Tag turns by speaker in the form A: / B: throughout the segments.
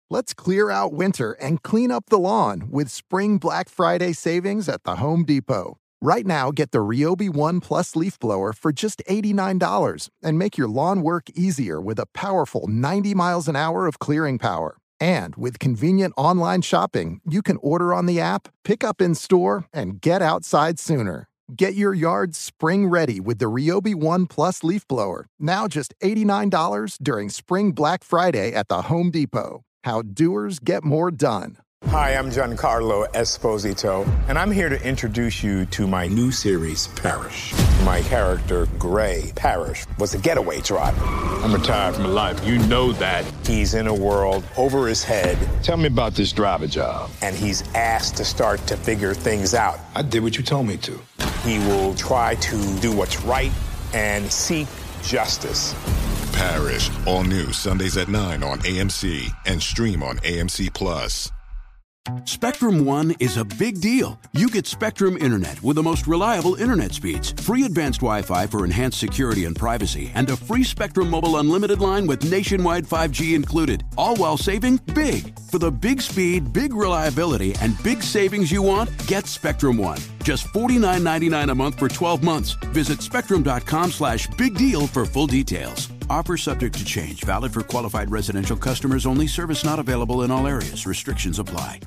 A: Let's clear out winter and clean up the lawn with Spring Black Friday savings at the Home Depot. Right now, get the Ryobi One Plus leaf blower for just $89 and make your lawn work easier with a powerful 90 miles an hour of clearing power. And with convenient online shopping, you can order on the app, pick up in store, and get outside sooner. Get your yard spring ready with the Ryobi One Plus leaf blower, now just $89 during Spring Black Friday at the Home Depot. How doers get more done.
B: Hi, I'm Giancarlo Esposito, and I'm here to introduce you to my new series, Parrish. My character, Gray Parrish, was a getaway driver.
C: I'm retired from life. You know that.
B: He's in a world over his head.
C: Tell me about this driver job.
B: And he's asked to start to figure things out.
C: I did what you told me to.
B: He will try to do what's right and seek justice.
D: Parrish, all new Sundays at 9 on AMC and stream on AMC Plus.
E: Spectrum One is a big deal. You get Spectrum Internet with the most reliable internet speeds, free advanced Wi-Fi for enhanced security and privacy, and a free Spectrum Mobile Unlimited line with nationwide 5G included, all while saving big. For the big speed, big reliability, and big savings you want, get Spectrum One. Just $49.99 a month for 12 months. Visit spectrum.com/big deal for full details. Offer subject to change. Valid for qualified residential customers only. Service not available in all areas. Restrictions apply.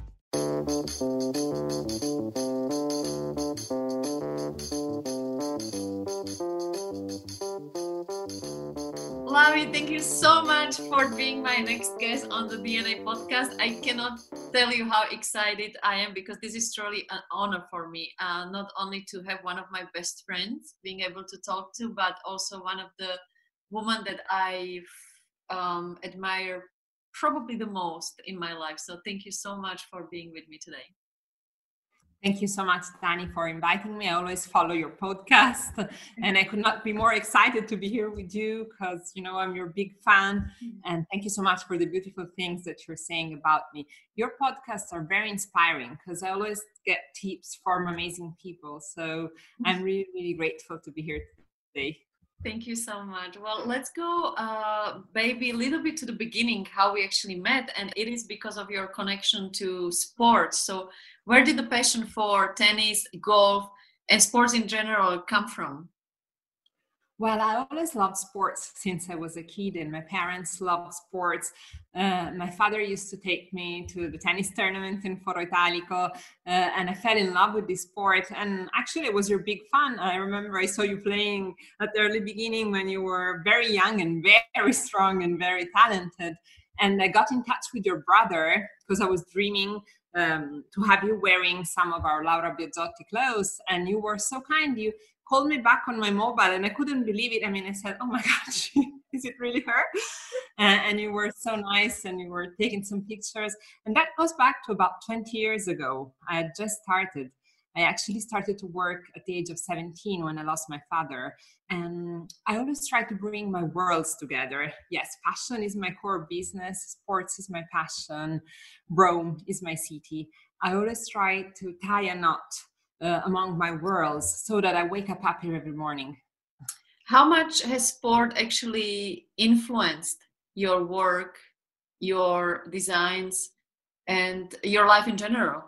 F: Lavi, thank you so much for being my next guest on the DNA podcast. I cannot tell you how excited I am because this is truly an honor for me. Not only to have one of my best friends being able to talk to, but also one of the women that I admire probably the most in my life. So thank you so much for being with me today.
G: Thank you so much, Danny, for inviting me. I always follow your podcast, and I could not be more excited to be here with you because, you know, I'm your big fan. And thank you so much for the beautiful things that you're saying about me. Your podcasts are very inspiring because I always get tips from amazing people. So I'm really, really grateful to be here today.
F: Thank you so much. Well, let's go, baby, a little bit to the beginning, how we actually met. And it is because of your connection to sports. So where did the passion for tennis, golf, and sports in general come from?
G: Well, I always loved sports since I was a kid, and my parents loved sports. My father used to take me to the tennis tournament in Foro Italico, and I fell in love with this sport. And actually, I was your big fan. I remember I saw you playing at the early beginning when you were very young and very strong and very talented. And I got in touch with your brother because I was dreaming to have you wearing some of our Laura Biagiotti clothes. And you were so kind. You called me back on my mobile and I couldn't believe it. I mean, I said, oh my gosh, is it really her? And you were so nice and you were taking some pictures. And that goes back to about 20 years ago. I had just started. I actually started to work at the age of 17 when I lost my father. And I always try to bring my worlds together. Yes, fashion is my core business. Sports is my passion. Rome is my city. I always try to tie a knot among my worlds so that I wake up happy every morning.
F: How much has sport actually influenced your work, your designs, and your life in general?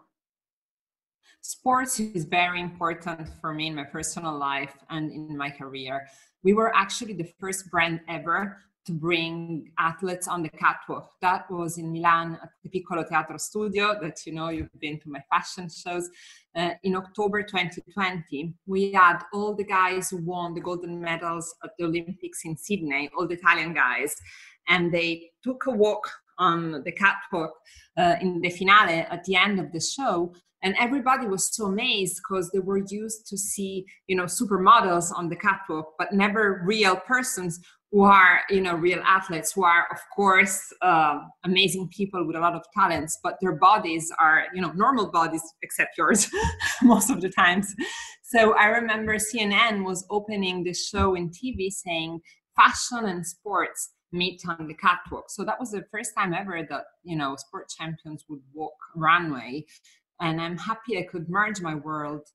G: Sports is very important for me in my personal life and in my career. We were actually the first brand ever to bring athletes on the catwalk. That was in Milan at the Piccolo Teatro Studio that, you know, you've been to my fashion shows. In October 2020, we had all the guys who won the golden medals at the Olympics in Sydney, all the Italian guys, and they took a walk on the catwalk in the finale at the end of the show. And everybody was so amazed because they were used to see, you know, supermodels on the catwalk, but never real persons who are, you know, real athletes who are, of course, amazing people with a lot of talents, but their bodies are, you know, normal bodies, except yours, most of the times. So I remember CNN was opening the show in TV saying fashion and sports meet on the catwalk. So that was the first time ever that, you know, sport champions would walk a runway. And I'm happy I could merge my worlds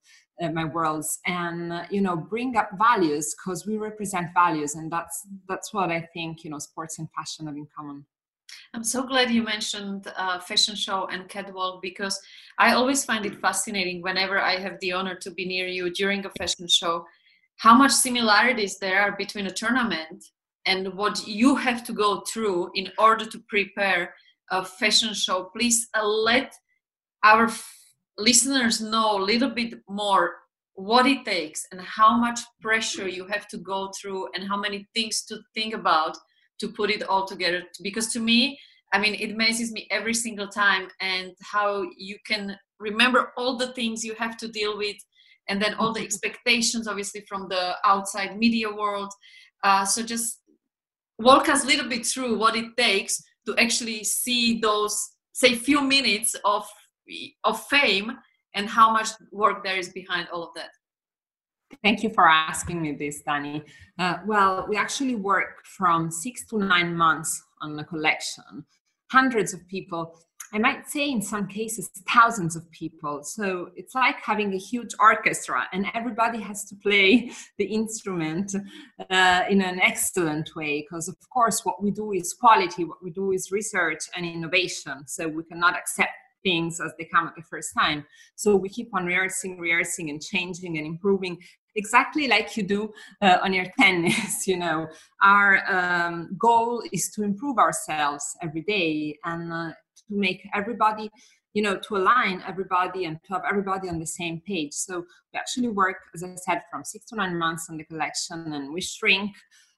G: and, you know, bring up values because we represent values. And that's what I think, you know, sports and fashion have in common.
F: I'm so glad you mentioned fashion show and catwalk, because I always find it fascinating whenever I have the honor to be near you during a fashion show, how much similarities there are between a tournament and what you have to go through in order to prepare a fashion show. Please let our listeners know a little bit more what it takes and how much pressure you have to go through and how many things to think about to put it all together. Because to me, I mean, it amazes me every single time, and how you can remember all the things you have to deal with, and then all the expectations, obviously, from the outside media world. So just walk us a little bit through what it takes to actually see those, say, few minutes of fame, and how much work there is behind all of that.
G: Thank you for asking me this, Dani. Well, we actually work from 6 to 9 months on a collection. Hundreds of people, I might say in some cases, thousands of people. So it's like having a huge orchestra, and everybody has to play the instrument in an excellent way. Because of course, what we do is quality, what we do is research and innovation. So we cannot accept things as they come at the first time. So we keep on rehearsing and changing and improving, exactly like you do on your tennis. You know, our goal is to improve ourselves every day, and to make everybody, you know, to align everybody and to have everybody on the same page. So we actually work, as I said, from 6 to 9 months on the collection, and we shrink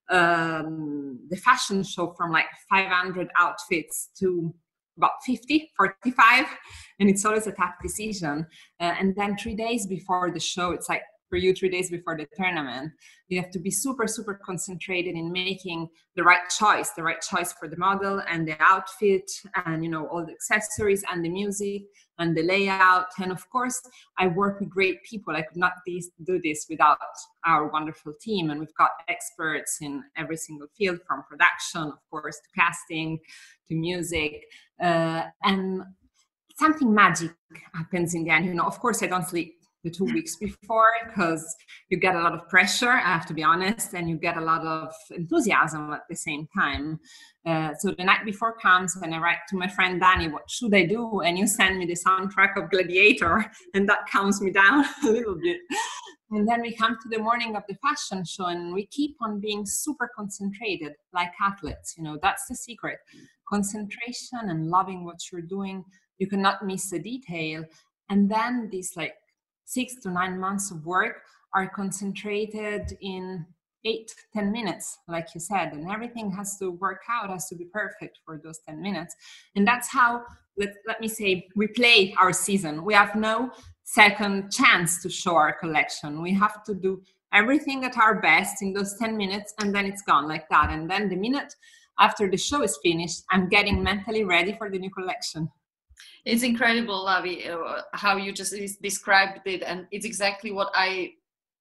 G: the fashion show from like 500 outfits to about 50, 45, and it's always a tough decision. And then 3 days before the show, it's like for you 3 days before the tournament, you have to be super, super concentrated in making the right choice for the model and the outfit, and, you know, all the accessories and the music and the layout. And of course, I work with great people. I could not do this without our wonderful team. And we've got experts in every single field, from production, of course, to casting, to music. And something magic happens in the end. You know, of course, I don't sleep the 2 weeks before, because you get a lot of pressure, I have to be honest, and you get a lot of enthusiasm at the same time. So the night before comes, and I write to my friend Dani, what should I do? And you send me the soundtrack of Gladiator, and that calms me down a little bit. And then we come to the morning of the fashion show, and we keep on being super concentrated like athletes. You know, that's the secret. Concentration and loving what you're doing. You cannot miss a detail. And then these like 6 to 9 months of work are concentrated in 8-10 minutes, like you said, and everything has to work out, has to be perfect for those 10 minutes. And that's how, let me say, we play our season. We have no second chance to show our collection. We have to do everything at our best in those 10 minutes, and then it's gone like that. And then the minute after the show is finished, I'm getting mentally ready for the new collection.
F: It's incredible, Lavi, how you just described it, and it's exactly what I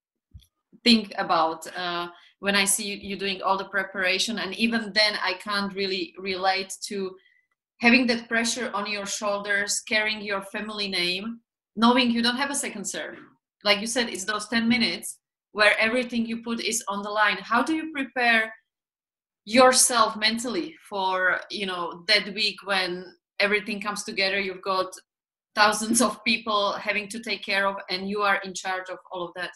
F: think about when I see you doing all the preparation. And even then, I can't really relate to having that pressure on your shoulders, carrying your family name, knowing you don't have a second serve. Like you said, it's those 10 minutes where everything you put is on the line. How do you prepare yourself mentally for, you know, that week when everything comes together? You've got thousands of people having to take care of, and you are in charge of all of that.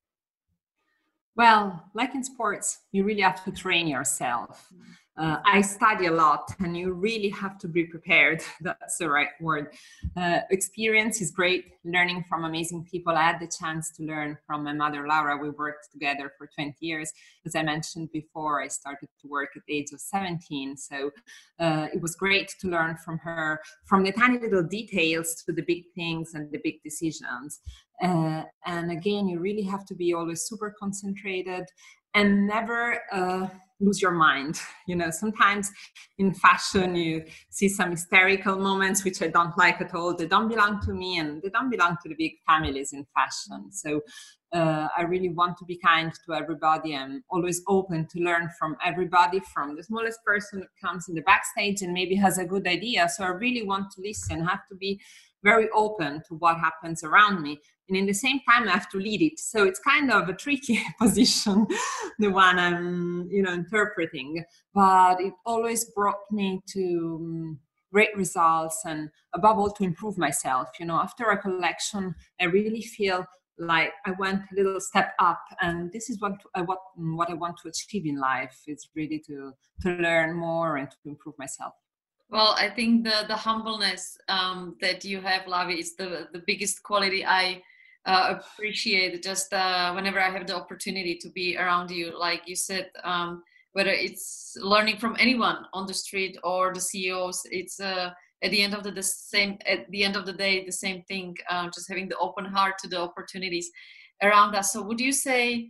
G: Well, like in sports, you really have to train yourself. I study a lot, and you really have to be prepared. That's the right word. Experience is great. Learning from amazing people. I had the chance to learn from my mother, Laura. We worked together for 20 years. As I mentioned before, I started to work at the age of 17. So it was great to learn from her, from the tiny little details to the big things and the big decisions. And again, you really have to be always super concentrated and never lose your mind. You know, sometimes in fashion, you see some hysterical moments, which I don't like at all. They don't belong to me, and they don't belong to the big families in fashion. So I really want to be kind to everybody. I'm always open to learn from everybody, from the smallest person that comes in the backstage and maybe has a good idea. So I really want to listen, have to be very open to what happens around me. And in the same time, I have to lead it. So it's kind of a tricky position, the one I'm, interpreting. But it always brought me to great results, and above all, to improve myself. After a collection, I really feel like I went a little step up, and this is what I want to achieve in life. It's really to learn more and to improve myself.
F: Well, I think the humbleness that you have, Lavi, is the biggest quality I appreciate. Just whenever I have the opportunity to be around you, like you said, whether it's learning from anyone on the street or the CEOs, it's at the end of the day, the same thing. Just having the open heart to the opportunities around us. So, would you say,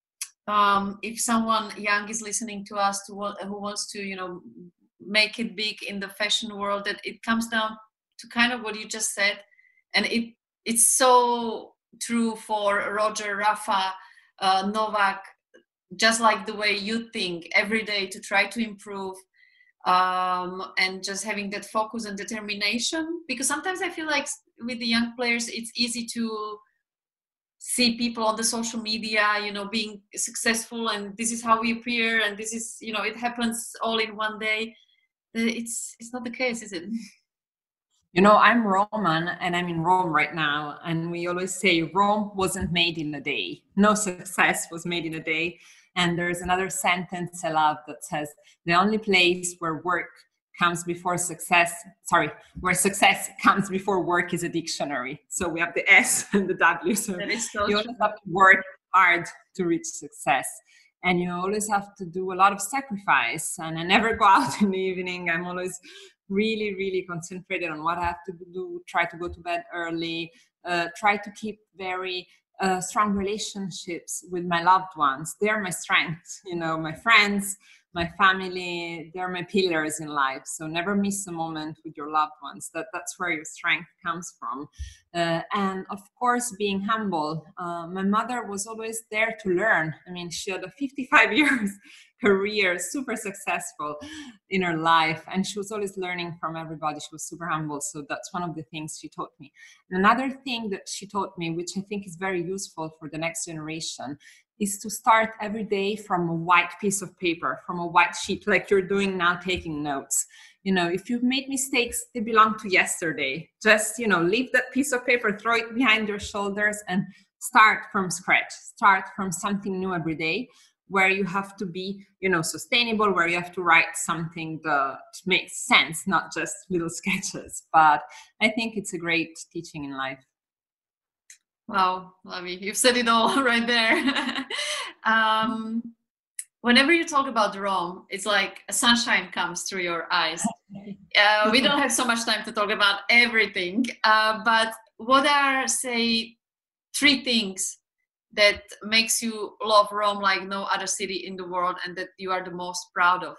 F: if someone young is listening to us, who wants to, make it big in the fashion world, that it comes down to kind of what you just said, and it's so true for Roger, Rafa, Novak, just like the way you think every day to try to improve, and just having that focus and determination. Because sometimes I feel like with the young players, it's easy to see people on the social media, being successful, and this is how we appear, and this is, it happens all in one day. It's not the case, is it?
G: I'm Roman, and I'm in Rome right now, and we always say Rome wasn't made in a day. No success was made in a day. And there's another sentence I love that says, the only place where work comes before success, where success comes before work is a dictionary. So we have the S and the W. So you always have to work hard to reach success. And you always have to do a lot of sacrifice. And I never go out in the evening. I'm always really, really concentrated on what I have to do, try to go to bed early, try to keep very strong relationships with my loved ones. They're my strength, my friends, my family, they're my pillars in life. So never miss a moment with your loved ones. That's where your strength comes from. And of course, being humble. My mother was always there to learn. I mean, she had a 55 years career, super successful in her life. And she was always learning from everybody. She was super humble. So that's one of the things she taught me. And another thing that she taught me, which I think is very useful for the next generation, is to start every day from a white piece of paper, from a white sheet, like you're doing now, taking notes. If you've made mistakes, they belong to yesterday. Just, leave that piece of paper, throw it behind your shoulders, and start from scratch. Start from something new every day, where you have to be, sustainable, where you have to write something that makes sense, not just little sketches. But I think it's a great teaching in life.
F: Wow, Lavi, you've said it all right there. Whenever you talk about Rome, it's like a sunshine comes through your eyes. We don't have so much time to talk about everything, but what are, say, 3 things that makes you love Rome like no other city in the world, and that you are the most proud of?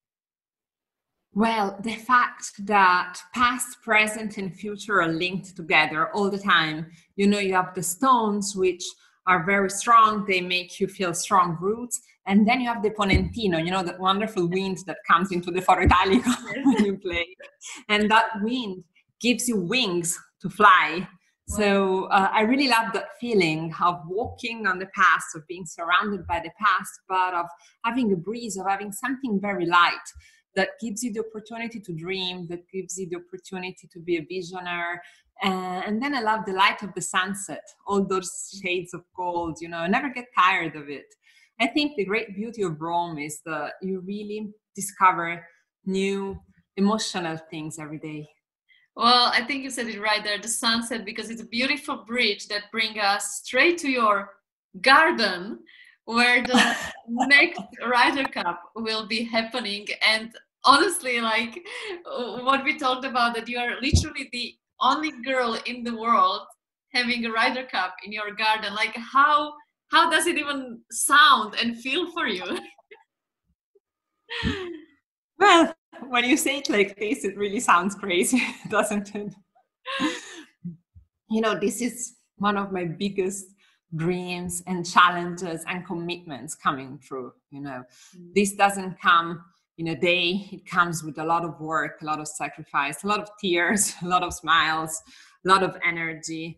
G: Well, the fact that past, present, and future are linked together all the time. You have the stones, which are very strong. They make you feel strong roots. And then you have the Ponentino, that wonderful wind that comes into the Foro Italico when you play. And that wind gives you wings to fly. So I really love that feeling of walking on the past, of being surrounded by the past, but of having a breeze, of having something very light that gives you the opportunity to dream, that gives you the opportunity to be a visionary. And then I love the light of the sunset, all those shades of gold, I never get tired of it. I think the great beauty of Rome is that you really discover new emotional things every day.
F: Well, I think you said it right there, the sunset, because it's a beautiful bridge that brings us straight to your garden, where the next Ryder Cup will be happening. And honestly, like what we talked about, that you are literally the only girl in the world having a Ryder Cup in your garden. Like how does it even sound and feel for you?
G: Well, when you say it like this, it really sounds crazy, doesn't it? This is one of my biggest dreams and challenges and commitments coming true. This doesn't come in a day. It comes with a lot of work, a lot of sacrifice, a lot of tears, a lot of smiles, a lot of energy.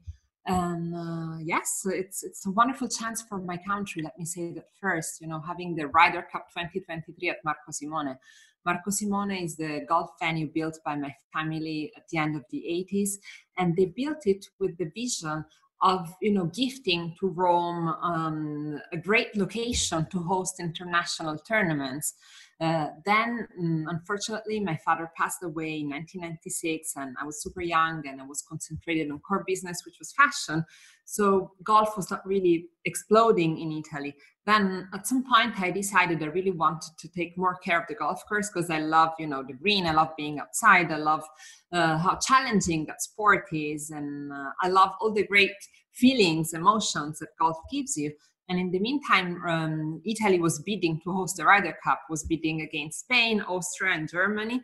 G: And yes, it's a wonderful chance for my country. Let me say that first, having the Ryder Cup 2023 at Marco Simone. Marco Simone is the golf venue built by my family at the end of the 80s. And they built it with the vision of, gifting to Rome a great location to host international tournaments. Then, unfortunately, my father passed away in 1996, and I was super young, and I was concentrated on core business, which was fashion. So golf was not really exploding in Italy. Then at some point, I decided I really wanted to take more care of the golf course because I love, the green. I love being outside. I love how challenging that sport is. And I love all the great feelings, emotions that golf gives you. And in the meantime, Italy was bidding to host the Ryder Cup, was bidding against Spain, Austria, and Germany.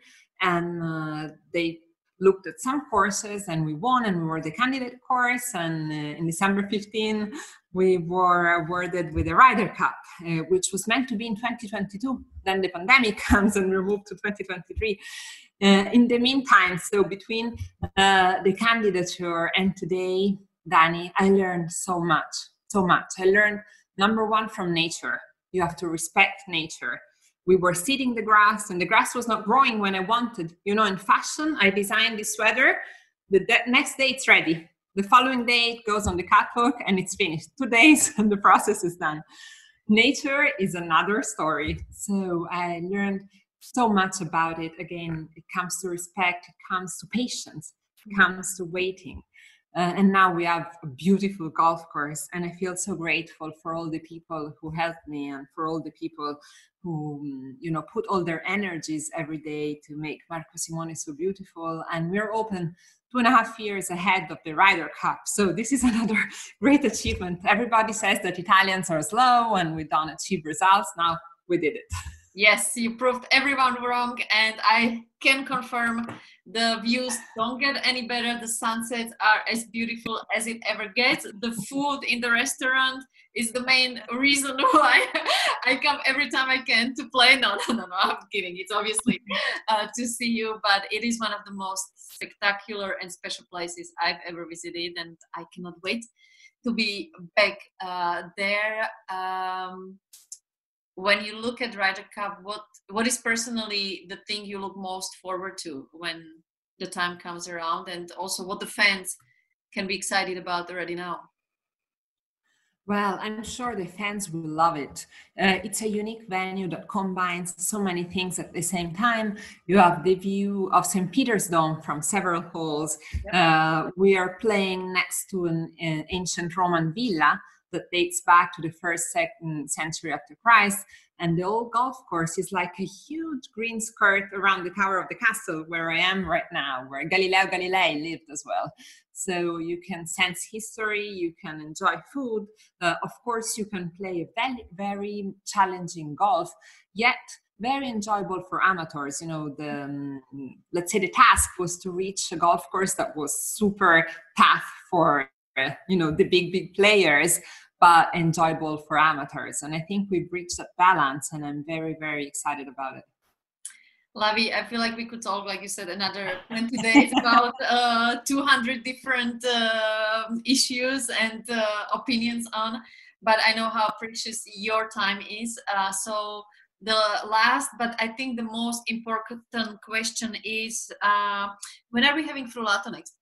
G: And they looked at some courses, and we won, and we were the candidate course. And in December 15, we were awarded with the Ryder Cup, which was meant to be in 2022. Then the pandemic comes, and we moved to 2023. In the meantime, so between the candidature and today, Dani, I learned so much. I learned, number one, from nature. You have to respect nature. We were seeding the grass, and the grass was not growing when I wanted. In fashion, I designed this sweater. The next day, it's ready. The following day, it goes on the catwalk, and it's finished. 2 days, and the process is done. Nature is another story. So I learned so much about it. Again, it comes to respect. It comes to patience. It comes to waiting. And now we have a beautiful golf course, and I feel so grateful for all the people who helped me, and for all the people who, put all their energies every day to make Marco Simone so beautiful. And we're open 2.5 years ahead of the Ryder Cup. So this is another great achievement. Everybody says that Italians are slow and we don't achieve results. Now we did it.
F: Yes, you proved everyone wrong, and I can confirm the views don't get any better. The sunsets are as beautiful as it ever gets. The food in the restaurant is the main reason why I come every time I can to play. No, I'm kidding. It's obviously to see you, but it is one of the most spectacular and special places I've ever visited, and I cannot wait to be back there. When you look at Ryder Cup, what is personally the thing you look most forward to when the time comes around, and also what the fans can be excited about already now?
G: Well, I'm sure the fans will love it. It's a unique venue that combines so many things at the same time. You have the view of St. Peter's Dome from several holes. Yep. We are playing next to an ancient Roman villa that dates back to the 2nd century after Christ. And the old golf course is like a huge green skirt around the tower of the castle where I am right now, where Galileo Galilei lived as well. So you can sense history, you can enjoy food. Of course, you can play a very, very challenging golf, yet very enjoyable for amateurs. Let's say the task was to reach a golf course that was super tough for the big players, but enjoyable for amateurs. And I think we've reached that balance, and I'm very, very excited about it.
F: Lavi, I feel like we could talk, like you said, another 20 days about 200 different issues and opinions on, but I know how precious your time is. So the last, but I think the most important question is, when are we having frullato next?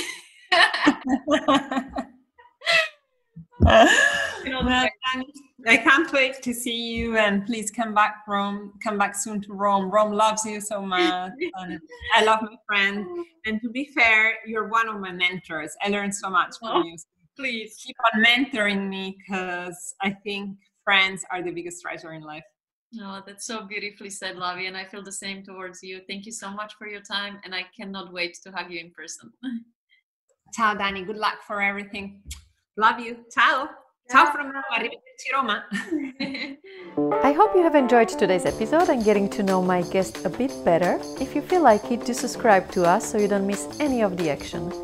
G: I can't wait to see you, and please come back soon to Rome. Rome loves you so much, and I love my friend. And to be fair, you're one of my mentors. I learned so much from you. So please keep on mentoring me, because I think friends are the biggest treasure in life.
F: Oh, that's so beautifully said, Lavi, and I feel the same towards you. Thank you so much for your time, and I cannot wait to hug you in person.
G: Ciao, Dani. Good luck for everything. Love you. Ciao. Ciao from Roma. Arrivederci, Roma.
H: I hope you have enjoyed today's episode and getting to know my guest a bit better. If you feel like it, do subscribe to us so you don't miss any of the action.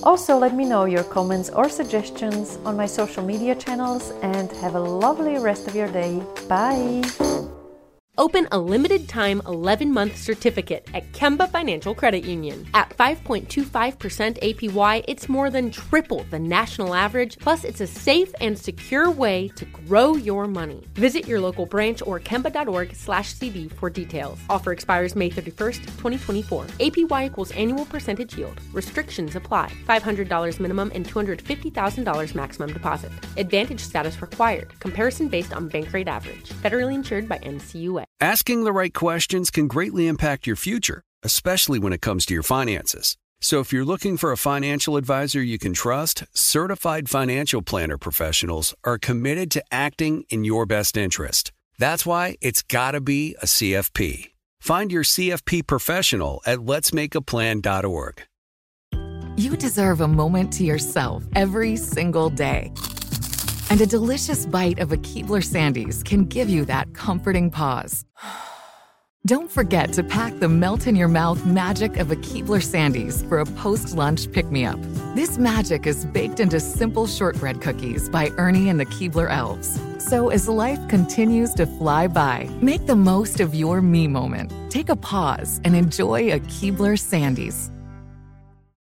H: Also, let me know your comments or suggestions on my social media channels, and have a lovely rest of your day. Bye!
I: Open a limited-time 11-month certificate at Kemba Financial Credit Union. At 5.25% APY, it's more than triple the national average, plus it's a safe and secure way to grow your money. Visit your local branch or kemba.org/cd for details. Offer expires May 31st, 2024. APY equals annual percentage yield. Restrictions apply. $500 minimum and $250,000 maximum deposit. Advantage status required. Comparison based on bank rate average. Federally insured by NCUA.
J: Asking the right questions can greatly impact your future, especially when it comes to your finances. So if you're looking for a financial advisor you can trust, certified financial planner professionals are committed to acting in your best interest. That's why it's got to be a CFP. Find your CFP professional at letsmakeaplan.org.
K: You deserve a moment to yourself every single day. And a delicious bite of a Keebler Sandies can give you that comforting pause. Don't forget to pack the melt-in-your-mouth magic of a Keebler Sandies for a post-lunch pick-me-up. This magic is baked into simple shortbread cookies by Ernie and the Keebler Elves. So as life continues to fly by, make the most of your me moment. Take a pause and enjoy a Keebler Sandies.